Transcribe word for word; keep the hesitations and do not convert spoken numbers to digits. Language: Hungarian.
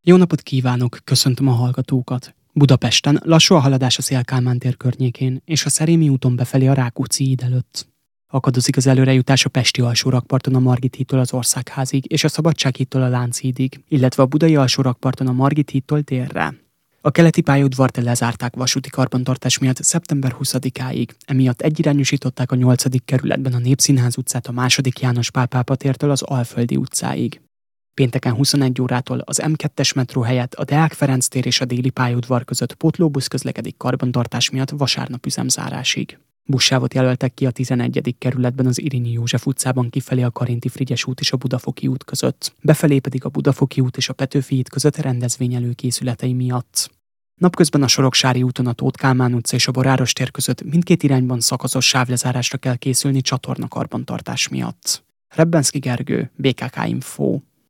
Jó napot kívánok, köszöntöm a hallgatókat! Budapesten lassú a haladás a Széll-Kálmán tér környékén és a Szerémi úton befelé a Rákóczi híd előtt. Akadozik az előrejutás a pesti alsórakparton a Margit hídtól az Országházig és a Szabadság hídtól a Lánchídig, illetve a budai alsórakparton a Margit hídtól délre. A keleti pályaudvart lezárták vasúti karbantartás miatt szeptember huszadikáig, emiatt egyirányosították a nyolcadik kerületben a Népszínház utcát a második János Pál pápa tértől az Alföldi utcáig. Pénteken huszonegy órától az em kettes metró helyett a Deák Ferenc tér és a déli pályaudvar között pótlóbusz közlekedik karbantartás miatt vasárnap üzemzárásig. Buszsávot jelöltek ki a tizenegyedik kerületben az Irinyi József utcában kifelé a Karinti Frigyes út és a Budafoki út között, befelé pedig a Budafoki út és a Petőfi híd között rendezvény előkészületei miatt. Napközben a Soroksári úton a Tóth Kálmán utca és a Boráros tér között mindkét irányban szakaszos sávlezárásra kell készülni csatorna karbantartás miatt. Rebbenszky Gergő, bé ká ká Info.